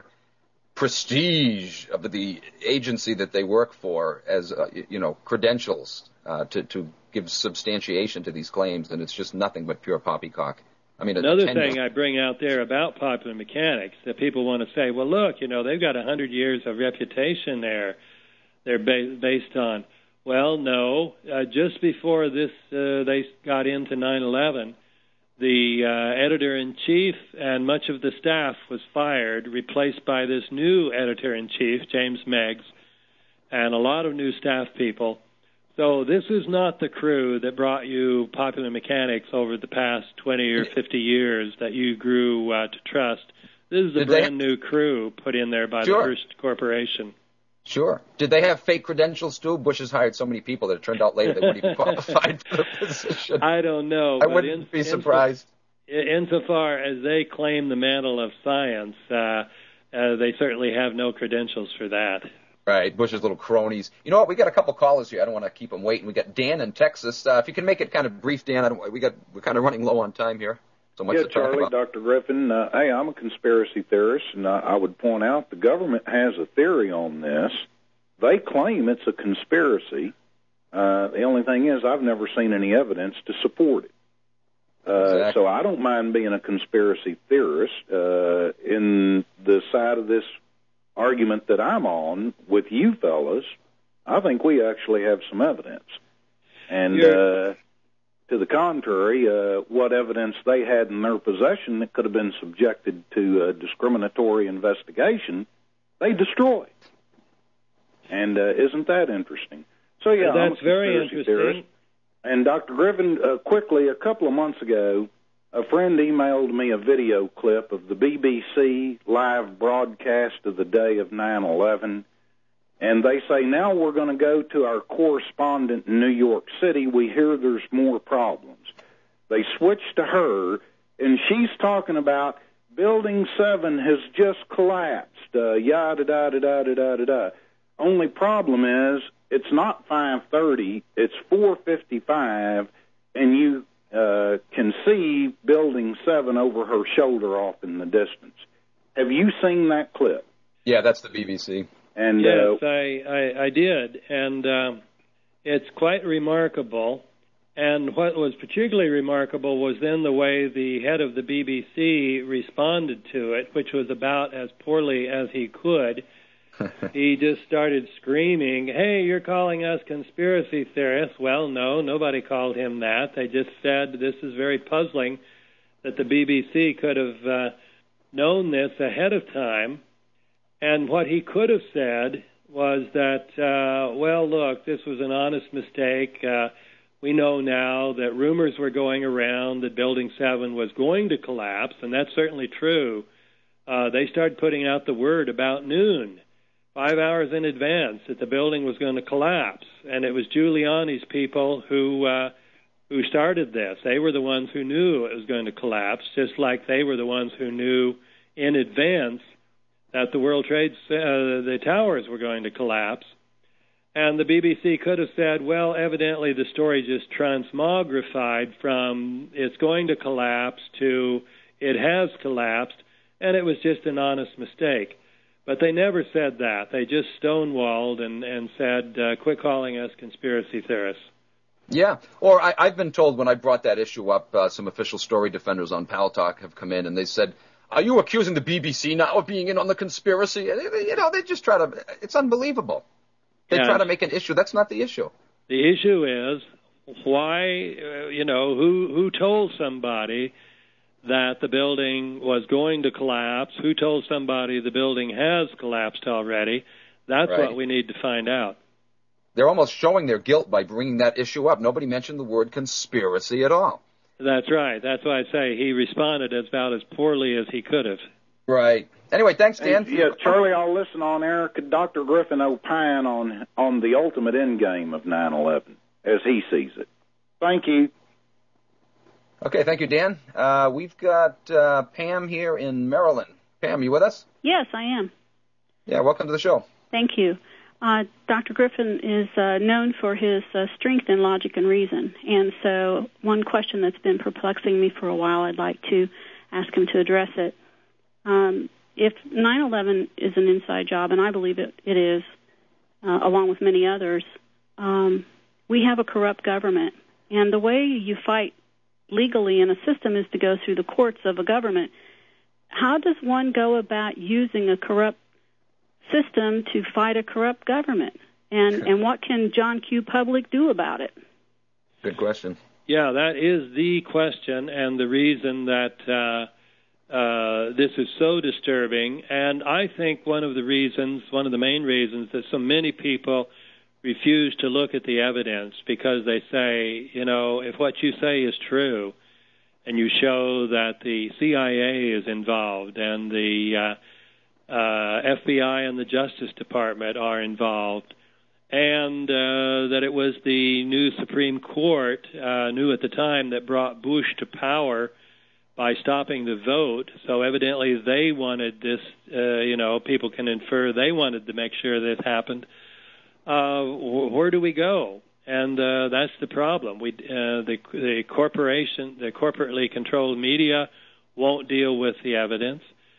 prestige of the agency that they work for as, uh, you know, credentials uh, to, to give substantiation to these claims, and it's just nothing but pure poppycock. I mean, Another attendance- thing I bring out there about Popular Mechanics that people want to say, well, look, you know, they've got one hundred years of reputation there they're ba- based on. Well, no. Uh, just before this, uh, they got into nine eleven, the uh, editor-in-chief and much of the staff was fired, replaced by this new editor-in-chief, James Meggs, and a lot of new staff people. So this is not the crew that brought you Popular Mechanics over the past twenty or fifty years that you grew uh, to trust. This is a Did they- brand new crew put in there by Sure. the Hearst Corporation. Sure. Did they have fake credentials, too? Bush has hired so many people that it turned out later they wouldn't even qualified for the position. I don't know. I but wouldn't in, be surprised. In, insofar as they claim the mantle of science, uh, uh, they certainly have no credentials for that. Right, Bush's little cronies. You know what? We got a couple callers here. I don't want to keep them waiting. We got Dan in Texas. Uh, if you can make it kind of brief, Dan. I don't, we got we're kind of running low on time here. So much yeah, to talk Charlie, about. Doctor Griffin. Uh, hey, I'm a conspiracy theorist, and I, I would point out the government has a theory on this. They claim it's a conspiracy. Uh, the only thing is, I've never seen any evidence to support it. Uh, Exactly. So I don't mind being a conspiracy theorist. Uh, in the side of this argument that I'm on with you fellas, I think we actually have some evidence. And uh, to the contrary, uh, what evidence they had in their possession that could have been subjected to a discriminatory investigation, they destroyed. And uh, isn't that interesting? So, yeah, That's I'm a very conspiracy interesting. theorist. And Doctor Griffin, uh, quickly, a couple of months ago, a friend emailed me a video clip of the B B C live broadcast of the day of nine eleven, and they say, now we're going to go to our correspondent in New York City. We hear there's more problems. They switched to her, and she's talking about Building seven has just collapsed, uh, yada, da, da, da, da, da, da, da. Only problem is it's not five thirty, it's four fifty-five, and you uh, can see Building seven over her shoulder off in the distance. Have you seen that clip? Yeah, that's the B B C. And yes, uh, I, I, I did, and um, it's quite remarkable. And what was particularly remarkable was then the way the head of the B B C responded to it, which was about as poorly as he could. He just started screaming, hey, you're calling us conspiracy theorists. Well, no, nobody called him that. They just said this is very puzzling that the B B C could have uh, known this ahead of time. And what he could have said was that, uh, well, look, this was an honest mistake. Uh, we know now that rumors were going around that Building seven was going to collapse, and that's certainly true. Uh, they started putting out the word about noon, five hours in advance, that the building was going to collapse. And it was Giuliani's people who uh, who started this. They were the ones who knew it was going to collapse, just like they were the ones who knew in advance that the World Trade, uh, the towers were going to collapse. And the B B C could have said, well, evidently the story just transmogrified from it's going to collapse to it has collapsed, and it was just an honest mistake. But they never said that. They just stonewalled and, and said, uh, quit calling us conspiracy theorists. Yeah, or I, I've been told when I brought that issue up, uh, some official story defenders on Pal Talk have come in and they said, are you accusing the B B C now of being in on the conspiracy? And, you know, they just try to, it's unbelievable. They Yeah. try to make an issue. That's not the issue. The issue is why, uh, you know, who who told somebody that the building was going to collapse? Who told somebody the building has collapsed already? That's Right. what we need to find out. They're almost showing their guilt by bringing that issue up. Nobody mentioned the word conspiracy at all. That's right. That's why I say he responded about as poorly as he could have. Right. Anyway, thanks, Dan. And, yeah, Charlie, I'll listen on air. Could Doctor Griffin opine on on the ultimate end game of nine eleven as he sees it? Thank you. Okay, thank you, Dan. Uh, we've got uh, Pam here in Maryland. Pam, you with us? Yes, I am. Yeah, welcome to the show. Thank you. Uh, Doctor Griffin is uh, known for his uh, strength in logic and reason, and so one question that's been perplexing me for a while, I'd like to ask him to address it. Um, if nine eleven is an inside job, and I believe it, it is, uh, along with many others, um, we have a corrupt government, and the way you fight legally in a system is to go through the courts of a government. How does one go about using a corrupt system to fight a corrupt government? And and what can John Q. Public do about it? Good question. Yeah, that is the question and the reason that uh, uh, this is so disturbing. And I think one of the reasons, one of the main reasons that so many people refuse to look at the evidence because they say, you know, if what you say is true and you show that the C I A is involved and the uh, uh, F B I and the Justice Department are involved, and uh, that it was the new Supreme Court, uh, new at the time, that brought Bush to power by stopping the vote. So evidently they wanted this, uh, you know, people can infer they wanted to make sure this happened. Uh, where do we go? And uh, that's the problem. We, uh, the, the corporation, the corporately controlled media won't deal with the evidence.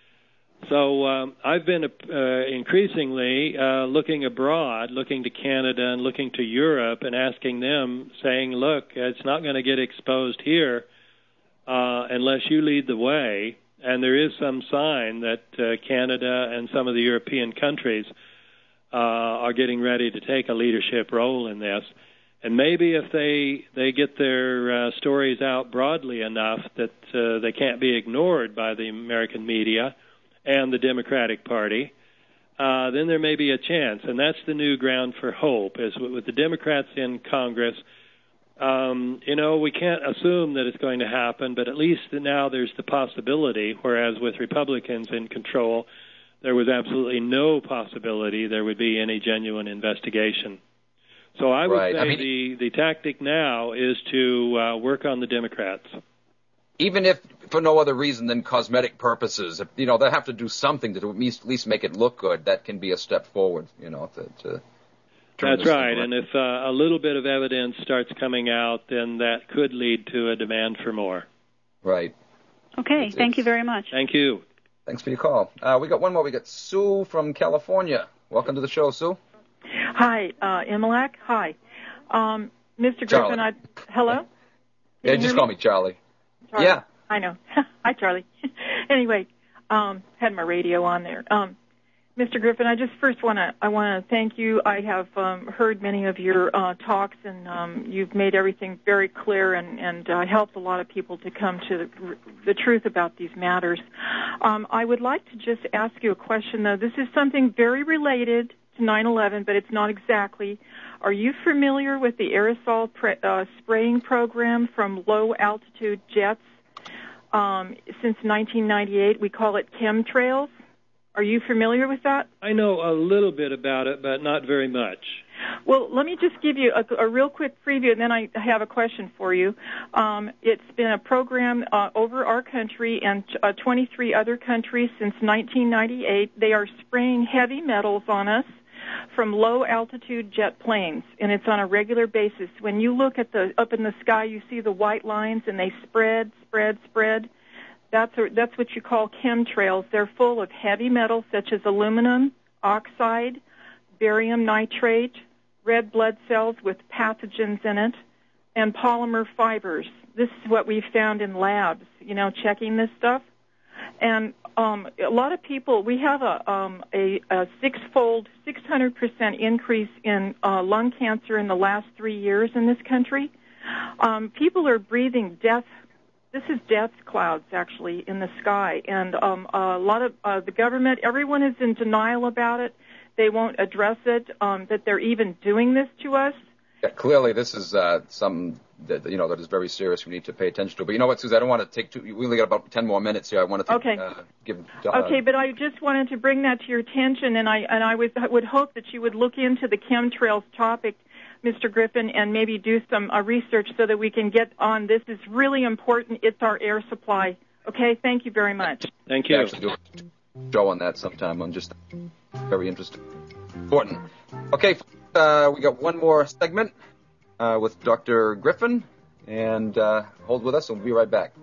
So um, I've been uh, increasingly uh, looking abroad, looking to Canada and looking to Europe and asking them, saying, look, it's not going to get exposed here uh, unless you lead the way. And there is some sign that uh, Canada and some of the European countries uh, are getting ready to take a leadership role in this. And maybe if they, they get their uh, stories out broadly enough that uh, they can't be ignored by the American media and the Democratic Party, uh, then there may be a chance. And that's the new ground for hope, is with the Democrats in Congress. Um, you know, we can't assume that it's going to happen, but at least now there's the possibility, whereas with Republicans in control, there was absolutely no possibility there would be any genuine investigation. So I would Right. say I mean, the, the tactic now is to uh, work on the Democrats. Even if for no other reason than cosmetic purposes, if, you know, they have to do something to at least, at least make it look good. That can be a step forward, you know, to, to turn That's this thing right. around. And if uh, a little bit of evidence starts coming out, then that could lead to a demand for more. Right. Okay, thank you very much. Thank you. Thanks for your call. Uh, we got one more. We got Sue from California. Welcome to the show, Sue. Hi, uh, Imalak. Hi. Um, Mister Charlie. Griffin, I, hello? Can Yeah, you just hear call me? me Charlie. Charlie. Yeah. I know. Hi, Charlie. Anyway, um, had my radio on there. Um, Mister Griffin, I just first want to I want to thank you. I have um, heard many of your uh, talks, and um, you've made everything very clear and, and uh, helped a lot of people to come to the, the truth about these matters. Um, I would like to just ask you a question, though. This is something very related to nine eleven, but it's not exactly. Are you familiar with the aerosol pre- uh, spraying program from low-altitude jets? Um, since nineteen ninety-eight, we call it chemtrails. Are you familiar with that? I know a little bit about it, but not very much. Well, let me just give you a, a real quick preview, and then I have a question for you. Um, it's been a program uh, over our country and uh, twenty-three other countries since nineteen ninety-eight. They are spraying heavy metals on us from low-altitude jet planes, and it's on a regular basis. When you look at the up in the sky, you see the white lines, and they spread, spread, spread. That's a, that's what you call chemtrails. They're full of heavy metals such as aluminum oxide, barium nitrate, red blood cells with pathogens in it, and polymer fibers. This is what we've found in labs, you know, checking this stuff. And um, a lot of people, we have a, um, a, a six-fold, six hundred percent increase in uh, lung cancer in the last three years in this country. Um, people are breathing death. This is death clouds, actually, in the sky. And um, a lot of uh, the government, everyone is in denial about it. They won't address it, um, that they're even doing this to us. Yeah, clearly, this is uh, something that, you know, that is very serious. We need to pay attention to. But you know what, Susan? I don't want to take too. We only got about ten more minutes here. I wanted to okay. uh, give. Uh, okay, but I just wanted to bring that to your attention, and I and I would would hope that you would look into the chemtrails topic, Mister Griffin, and maybe do some uh, research so that we can get on. This is really important. It's our air supply. Okay, thank you very much. Thank you. Actually, do a show on that sometime. I'm just very interested. Important. Okay. Uh, we got one more segment uh, with Doctor Griffin, and uh, hold with us, and we'll be right back.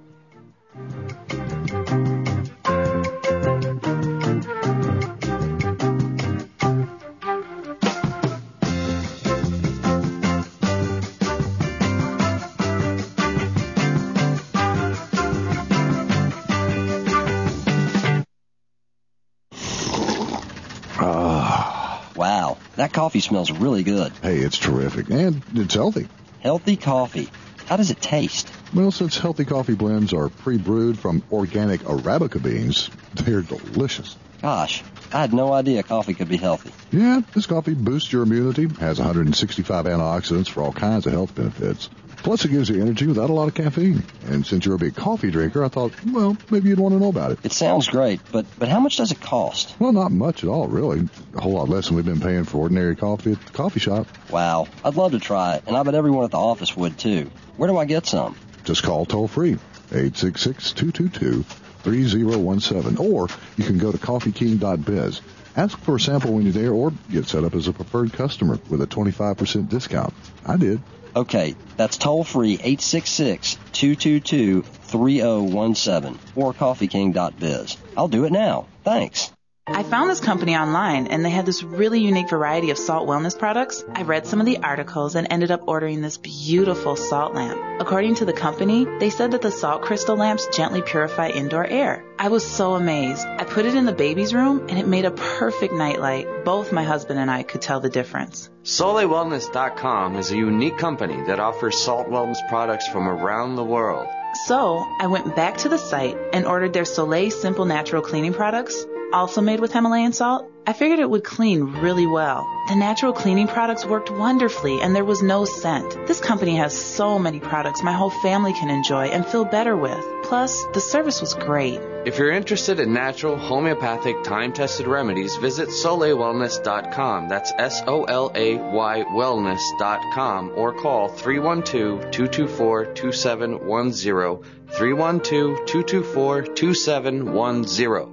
Wow, that coffee smells really good. Hey, it's terrific, and it's healthy. Healthy coffee. How does it taste? Well, since healthy coffee blends are pre-brewed from organic Arabica beans, they're delicious. Gosh, I had no idea coffee could be healthy. Yeah, this coffee boosts your immunity, has one hundred sixty-five antioxidants for all kinds of health benefits. Plus, it gives you energy without a lot of caffeine. And since you're a big coffee drinker, I thought, well, maybe you'd want to know about it. It sounds great, but, but how much does it cost? Well, not much at all, really. A whole lot less than we've been paying for ordinary coffee at the coffee shop. Wow, I'd love to try it, and I bet everyone at the office would, too. Where do I get some? Just call toll-free, eight six six, two two two, three zero one seven, or you can go to coffee king dot biz. Ask for a sample when you're there, or get set up as a preferred customer with a twenty-five percent discount. I did. Okay, that's toll-free, eight six six, two two two, three zero one seven, or coffee king dot biz. I'll do it now. Thanks. I found this company online, and they had this really unique variety of salt wellness products. I read some of the articles and ended up ordering this beautiful salt lamp. According to the company, they said that the salt crystal lamps gently purify indoor air. I was so amazed. I put it in the baby's room, and it made a perfect nightlight. Both my husband and I could tell the difference. Soleil Wellness dot com is a unique company that offers salt wellness products from around the world. So I went back to the site and ordered their Soleil Simple Natural Cleaning products, also made with Himalayan salt. I figured it would clean really well. The natural cleaning products worked wonderfully, and there was no scent. This company has so many products my whole family can enjoy and feel better with. Plus, the service was great. If you're interested in natural, homeopathic, time-tested remedies, visit Soleil Wellness dot com. That's S O L A Y Wellness dot com, or call three one two, two two four, two seven one zero, three one two, two two four, two seven one zero.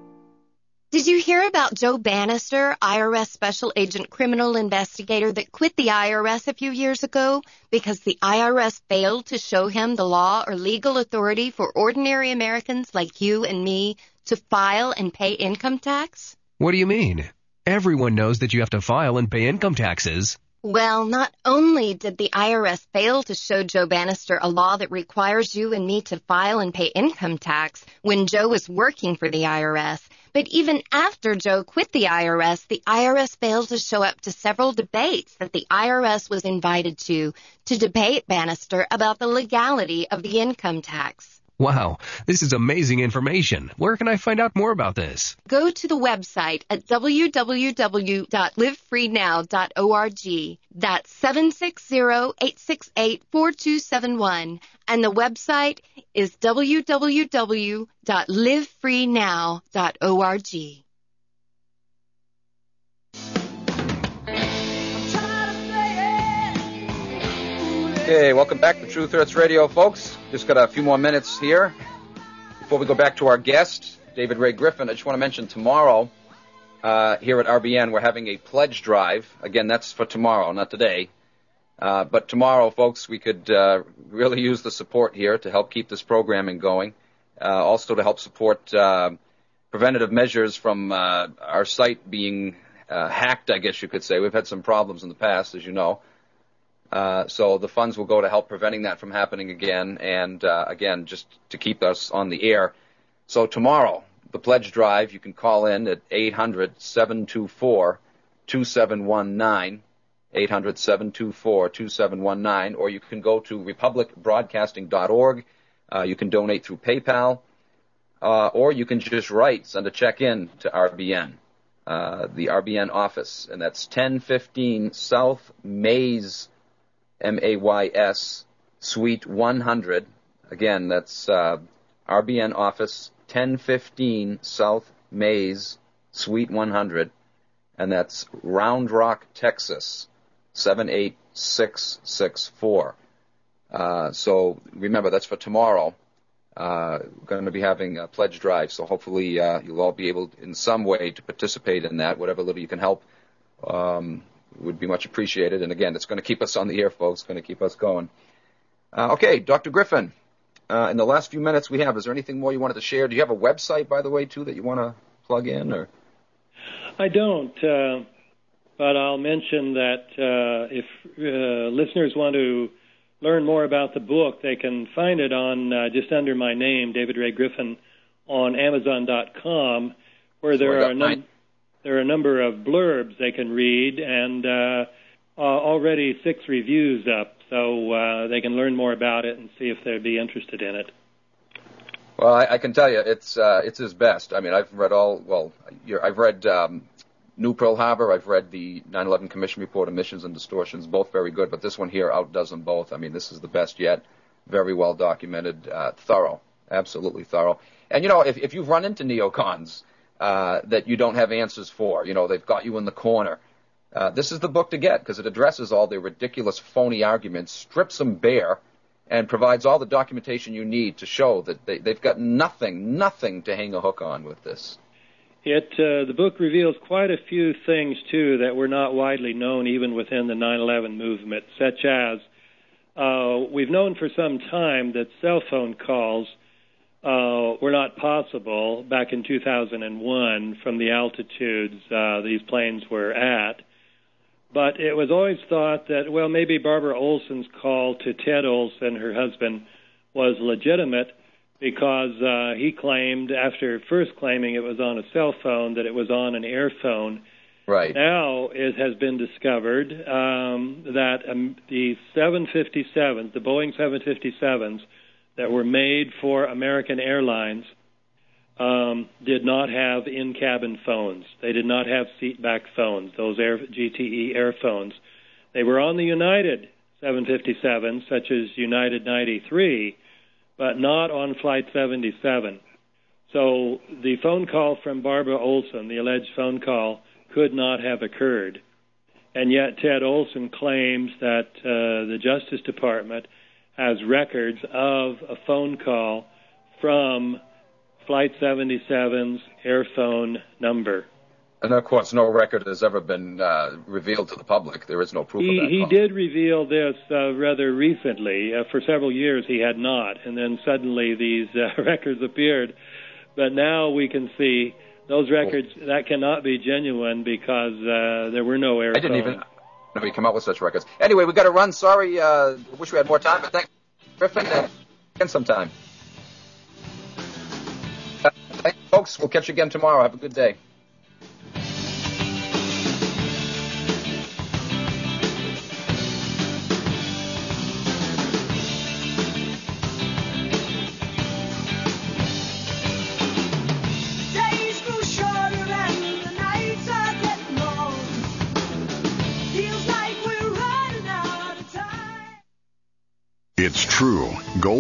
Did you hear about Joe Bannister, I R S Special Agent Criminal Investigator that quit the I R S a few years ago because the I R S failed to show him the law or legal authority for ordinary Americans like you and me to file and pay income tax? What do you mean? Everyone knows that you have to file and pay income taxes. Well, not only did the I R S fail to show Joe Bannister a law that requires you and me to file and pay income tax when Joe was working for the I R S, but even after Joe quit the I R S, the I R S failed to show up to several debates that the I R S was invited to, to debate Bannister about the legality of the income tax. Wow, this is amazing information. Where can I find out more about this? Go to the website at w w w dot live free now dot org. That's seven six zero, eight six eight, four two seven one. And the website is w w w dot live free now dot org. Okay, welcome back to Truth Hurts Radio, folks. Just got a few more minutes here. Before we go back to our guest, David Ray Griffin, I just want to mention tomorrow uh, here at R B N, we're having a pledge drive. Again, that's for tomorrow, not today. Uh, but tomorrow, folks, we could uh, really use the support here to help keep this programming going. uh, also to help support uh, preventative measures from uh, our site being uh, hacked, I guess you could say. We've had some problems in the past, as you know. Uh, so the funds will go to help preventing that from happening again, and uh, again, just to keep us on the air. So tomorrow, the pledge drive, you can call in at eight hundred, seven two four, two seven one nine, eight hundred, seven two four, two seven one nine, or you can go to republic broadcasting dot org. Uh, you can donate through PayPal, uh, or you can just write, send a check in to R B N, uh, the R B N office, and that's ten fifteen South Mays, M A Y S, Suite one hundred. Again, that's uh, R B N office, ten fifteen South Mays, Suite one hundred, and that's Round Rock, Texas, seven eight six six four. Uh, so remember, that's for tomorrow. Uh, we're going to be having a pledge drive, so hopefully uh, you'll all be able in some way to participate in that. Whatever little you can help um, would be much appreciated. And again, it's going to keep us on the air, folks. It's going to keep us going. Uh, okay, Doctor Griffin, uh, in the last few minutes we have, is there anything more you wanted to share? Do you have a website, by the way, too, that you want to plug in? Or I don't, uh, but I'll mention that uh, if uh, listeners want to learn more about the book, they can find it on uh, just under my name, David Ray Griffin, on Amazon dot com, where there are a num- there are a number of blurbs they can read, and uh, uh, already six reviews up, so uh, they can learn more about it and see if they'd be interested in it. Well, I, I can tell you, it's uh, it's his best. I mean, I've read all. Well, you're, I've read um, New Pearl Harbor. I've read the nine eleven Commission Report, Omissions and Distortions, both very good. But this one here outdoes them both. I mean, this is the best yet. Very well documented, uh, thorough, absolutely thorough. And you know, if if you've run into neocons uh, that you don't have answers for, you know, they've got you in the corner. Uh, this is the book to get because it addresses all their ridiculous, phony arguments, strips them bare, and provides all the documentation you need to show that they, they've got nothing, nothing to hang a hook on with this. It uh, the book reveals quite a few things, too, that were not widely known even within the nine eleven movement, such as uh, we've known for some time that cell phone calls uh, were not possible back in two thousand one from the altitudes uh, these planes were at. But it was always thought that, well, maybe Barbara Olson's call to Ted Olson, her husband, was legitimate because uh, he claimed, after first claiming it was on a cell phone, that it was on an air phone. Right. Now it has been discovered um, that um, the seven fifty-sevens, the Boeing seven fifty-sevens that were made for American Airlines, Um, did not have in-cabin phones. They did not have seat-back phones, those air, G T E air phones. They were on the United seven fifty-sevens, such as United ninety-three, but not on Flight seventy-seven. So the phone call from Barbara Olson, the alleged phone call, could not have occurred. And yet Ted Olson claims that uh, the Justice Department has records of a phone call from Flight seventy-seven's airphone number. And, of course, no record has ever been uh, revealed to the public. There is no proof he, of that. He call. did reveal this uh, rather recently. Uh, for several years he had not, and then suddenly these uh, records appeared. But now we can see those records, oh. that cannot be genuine because uh, there were no airphones. I didn't even know he came up with such records. Anyway, we've got to run. Sorry, uh, wish we had more time, but thanks, Griffin, and again sometime. Uh, thanks, folks. We'll catch you again tomorrow. Have a good day. It's true. Gold